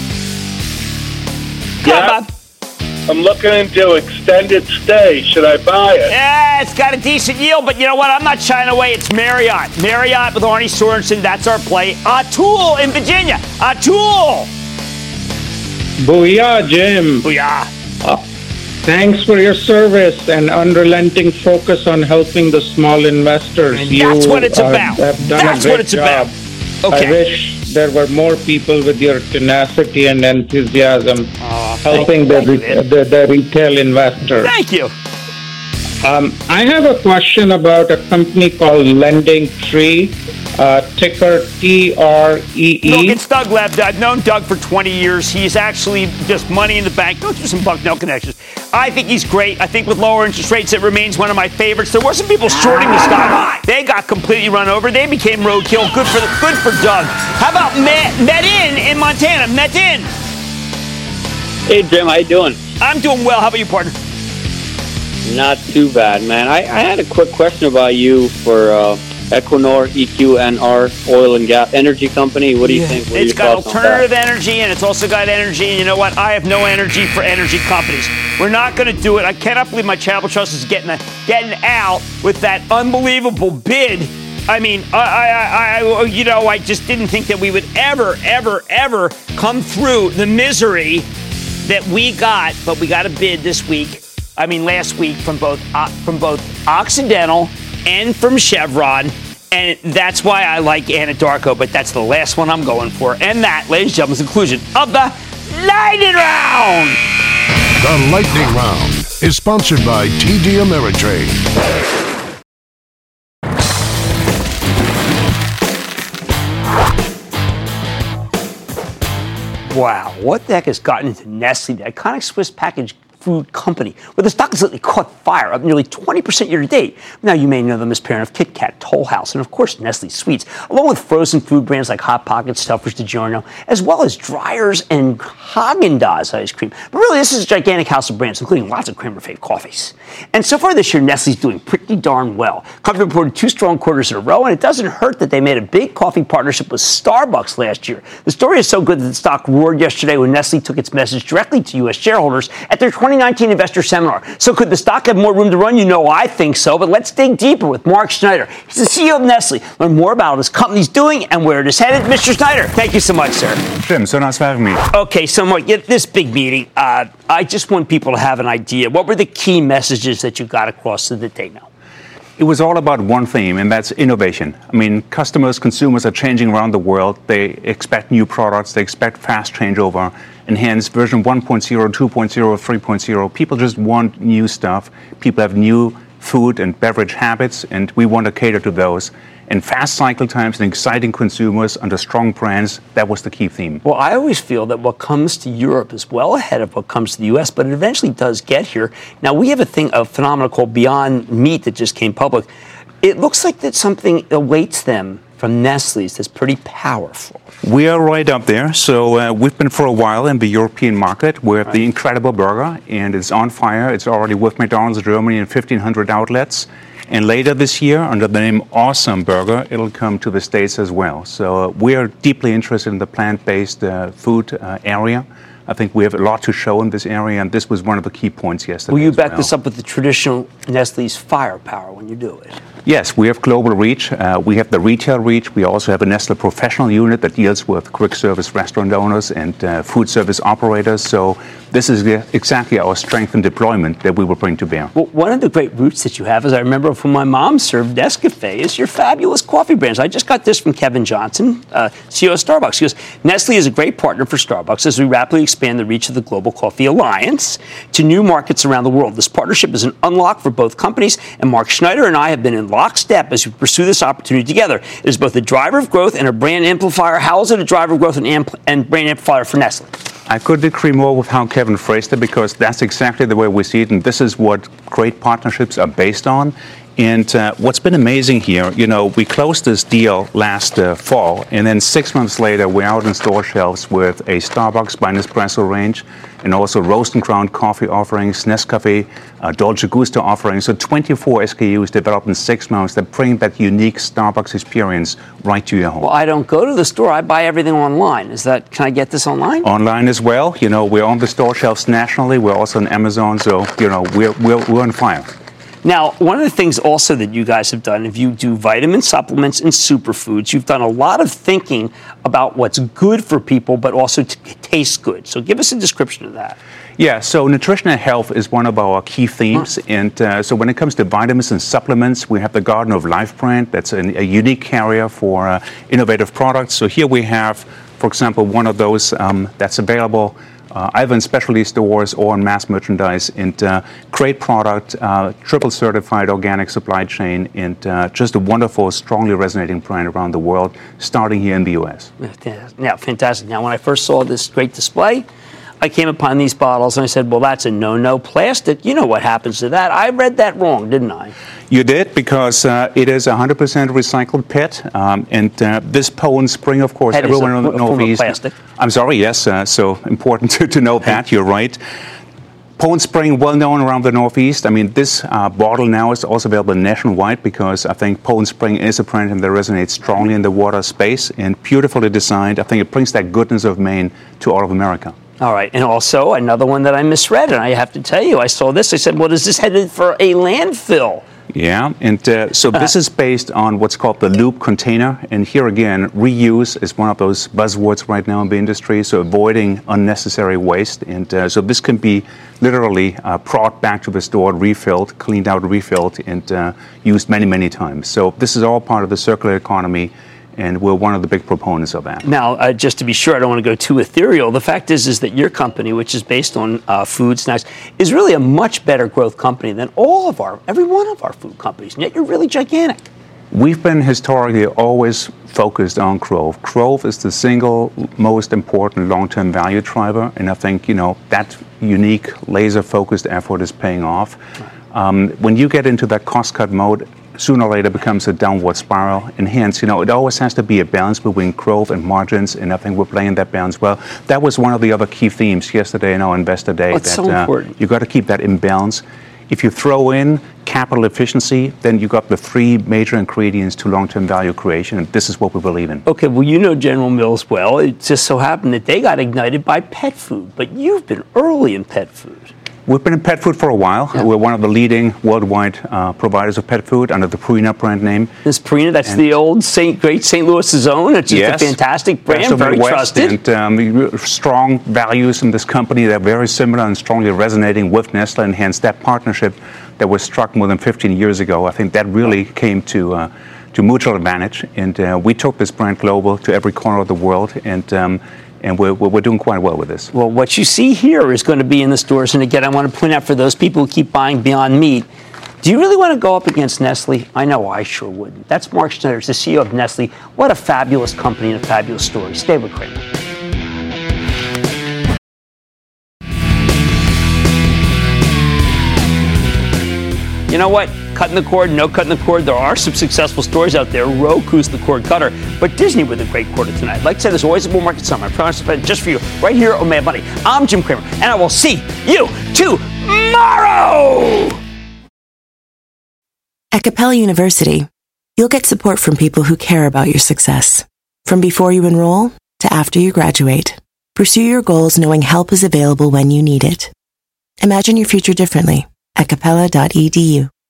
[SPEAKER 3] Come on, Bob.
[SPEAKER 14] I'm looking into extended stay. Should I buy it?
[SPEAKER 3] Yeah, it's got a decent yield, but you know what? I'm not shying away. It's Marriott. Marriott with Arnie Sorensen. That's our play. Atul in Virginia. Atul.
[SPEAKER 15] Booyah, Jim.
[SPEAKER 3] Booyah.
[SPEAKER 15] Thanks for your service and unrelenting focus on helping the small investors.
[SPEAKER 3] And that's what it's about.
[SPEAKER 15] Have done
[SPEAKER 3] that's
[SPEAKER 15] a great
[SPEAKER 3] what it's
[SPEAKER 15] job.
[SPEAKER 3] about. Okay.
[SPEAKER 15] I wish there were more people with your tenacity and enthusiasm helping the retail investor.
[SPEAKER 3] Thank you.
[SPEAKER 15] I have a question about a company called Lending Tree, ticker TREE.
[SPEAKER 3] Look, it's Doug Leb. I've known Doug for 20 years. He's actually just money in the bank. Go through some Bucknell connections. I think he's great. I think with lower interest rates, it remains one of my favorites. There were some people shorting the stock. They got completely run over. They became roadkill. Good for Doug. How about Metin in Montana? Metin.
[SPEAKER 16] Hey, Jim. How you doing?
[SPEAKER 3] I'm doing well. How about you, partner?
[SPEAKER 16] Not too bad, man. I had a quick question about you for Equinor, EQNR, oil and gas energy company. What do you think?
[SPEAKER 3] It's got alternative energy, and it's also got energy. And you know what? I have no energy for energy companies. We're not going to do it. I cannot believe my charitable trust is getting out with that unbelievable bid. I mean, I just didn't think that we would ever come through the misery that we got. But we got a bid this week. I mean, last week from both Occidental and from Chevron, and that's why I like Anadarko, but that's the last one I'm going for. And that, ladies and gentlemen, is the conclusion of the Lightning Round.
[SPEAKER 7] The Lightning Round is sponsored by TD Ameritrade.
[SPEAKER 3] Wow, what the heck has gotten into Nestle, the iconic Swiss packaged food company, where the stock has lately caught fire, up nearly 20% year to date. Now, you may know them as parent of Kit Kat, Toll House, and of course, Nestle Sweets, along with frozen food brands like Hot Pockets, Stouffer's, DiGiorno, as well as Dreyer's and Häagen-Dazs ice cream. But really, this is a gigantic house of brands, including lots of Kramer Fave coffees. And so far this year, Nestle's doing pretty darn well. Company reported 2 strong quarters in a row, and it doesn't hurt that they made a big coffee partnership with Starbucks last year. The story is so good that the stock roared yesterday when Nestle took its message directly to U.S. shareholders at their 2019 investor seminar. So could the stock have more room to run? You know, I think so, but let's dig deeper with Mark Schneider. He's the CEO of Nestle. Learn more about what his company's doing and where it is headed. Mr. Schneider, thank you so much, sir.
[SPEAKER 17] Jim, so nice for having me.
[SPEAKER 3] Okay, so Mark, this big meeting, I just want people to have an idea. What were the key messages that you got across to the day now?
[SPEAKER 17] It was all about one theme, and that's innovation. I mean, consumers are changing around the world. They expect new products. They expect fast changeover. And hence, version 1.0, 2.0, 3.0, people just want new stuff. People have new food and beverage habits, and we want to cater to those. And fast cycle times and exciting consumers under strong brands, that was the key theme.
[SPEAKER 3] Well, I always feel that what comes to Europe is well ahead of what comes to the U.S., but it eventually does get here. Now, we have a phenomenon called Beyond Meat that just came public. It looks like that something awaits them from Nestle's that's pretty powerful?
[SPEAKER 17] We are right up there. So we've been for a while in the European market with the Incredible Burger, and it's on fire. It's already with McDonald's Germany in 1,500 outlets. And later this year, under the name Awesome Burger, it'll come to the States as well. So we are deeply interested in the plant-based food area. I think we have a lot to show in this area, and this was one of the key points yesterday.
[SPEAKER 3] Will you back this up with the traditional Nestle's firepower when you do it?
[SPEAKER 17] Yes, we have global reach. We have the retail reach. We also have a Nestle professional unit that deals with quick service restaurant owners and food service operators. So this is exactly our strength and deployment that we will bring to bear.
[SPEAKER 3] Well, one of the great roots that you have, as I remember when my mom served Nescafe, is your fabulous coffee brands. I just got this from Kevin Johnson, CEO of Starbucks. He goes, Nestle is a great partner for Starbucks as we rapidly expand the reach of the Global Coffee Alliance to new markets around the world. This partnership is an unlock for both companies, and Mark Schneider and I have been in lockstep as we pursue this opportunity together. It is both a driver of growth and a brand amplifier. How is it a driver of growth and brand amplifier for Nestle?
[SPEAKER 17] I couldn't agree more with how Kevin phrased it, because that's exactly the way we see it, and this is what great partnerships are based on. And what's been amazing here, we closed this deal last fall, and then 6 months later, we're out in store shelves with a Starbucks by Nespresso range, and also roast and ground coffee offerings, Nescafe, Dolce Gusto offerings. So 24 SKUs developed in 6 months that bring that unique Starbucks experience right to your home.
[SPEAKER 3] Well, I don't go to the store. I buy everything online. Can I get this online?
[SPEAKER 17] Online as well. We're on the store shelves nationally. We're also on Amazon. So, we're on fire.
[SPEAKER 3] Now, one of the things also that you guys have done, if you do vitamin supplements and superfoods, you've done a lot of thinking about what's good for people, but also tastes good. So give us a description of that.
[SPEAKER 17] Yeah, so nutrition and health is one of our key themes. And so when it comes to vitamins and supplements, we have the Garden of Life brand. That's a unique carrier for innovative products. So here we have, for example, one of those that's available either in specialty stores or in mass merchandise, and great product, triple certified organic supply chain, and just a wonderful, strongly resonating brand around the world, starting here in the U.S.
[SPEAKER 3] Yeah, fantastic. Now, when I first saw this great display, I came upon these bottles and I said, well, that's a no plastic. You know what happens to that. I read that wrong, didn't I?
[SPEAKER 17] You did, because it is 100% recycled PET. And this Poland Spring, of course, everyone in the Northeast.
[SPEAKER 3] Plastic.
[SPEAKER 17] I'm sorry, yes. So important to know that. You're right. Poland Spring, well known around the Northeast. I mean, this bottle now is also available nationwide, because I think Poland Spring is a brand that resonates strongly in the water space and beautifully designed. I think it brings that goodness of Maine to all of America.
[SPEAKER 3] All right. And also another one that I misread, and I have to tell you, I saw this. I said, well, is this headed for a landfill?
[SPEAKER 17] Yeah, and so this is based on what's called the loop container. And here again, reuse is one of those buzzwords right now in the industry, so avoiding unnecessary waste. And so this can be literally brought back to the store, refilled, cleaned out, refilled, and used many, many times. So this is all part of the circular economy, and we're one of the big proponents of that.
[SPEAKER 3] Now, just to be sure, I don't want to go too ethereal. The fact is that your company, which is based on food, snacks, is really a much better growth company than every one of our food companies, and yet you're really gigantic.
[SPEAKER 17] We've been historically always focused on growth. Growth is the single most important long-term value driver, and I think, that unique laser-focused effort is paying off. When you get into that cost-cut mode, sooner or later becomes a downward spiral, and hence, it always has to be a balance between growth and margins, and I think we're playing that balance well. That was one of the other key themes yesterday in our Investor Day.
[SPEAKER 3] That's so important.
[SPEAKER 17] You got to keep that in balance. If you throw in capital efficiency, then you got the three major ingredients to long-term value creation, and this is what we believe in.
[SPEAKER 3] Okay, well, General Mills well. It just so happened that they got ignited by pet food, but you've been early in pet food.
[SPEAKER 17] We've been in pet food for a while. Yeah. We're one of the leading worldwide providers of pet food under the Purina brand name.
[SPEAKER 3] This Purina, that's the old great St. Louis's own. It's just a fantastic brand, very trusted.
[SPEAKER 17] And strong values in this company that are very similar and strongly resonating with Nestle, and hence that partnership that was struck more than 15 years ago. I think that really came to mutual advantage, and we took this brand global to every corner of the world, and we're doing quite well with this.
[SPEAKER 3] Well, what you see here is going to be in the stores. And again, I want to point out for those people who keep buying Beyond Meat, do you really want to go up against Nestle? I know I sure wouldn't. That's Mark Schneider, the CEO of Nestle. What a fabulous company and a fabulous story. Stay with Cramer. You know what? Cutting the cord, no cutting the cord. There are some successful stories out there. Roku's the cord cutter, but Disney with a great quarter tonight. I'd like to say there's always a bull market summer. I promise to spend just for you right here on Mad Money. I'm Jim Cramer, and I will see you tomorrow.
[SPEAKER 10] At Capella University, you'll get support from people who care about your success. From before you enroll to after you graduate, pursue your goals knowing help is available when you need it. Imagine your future differently at capella.edu.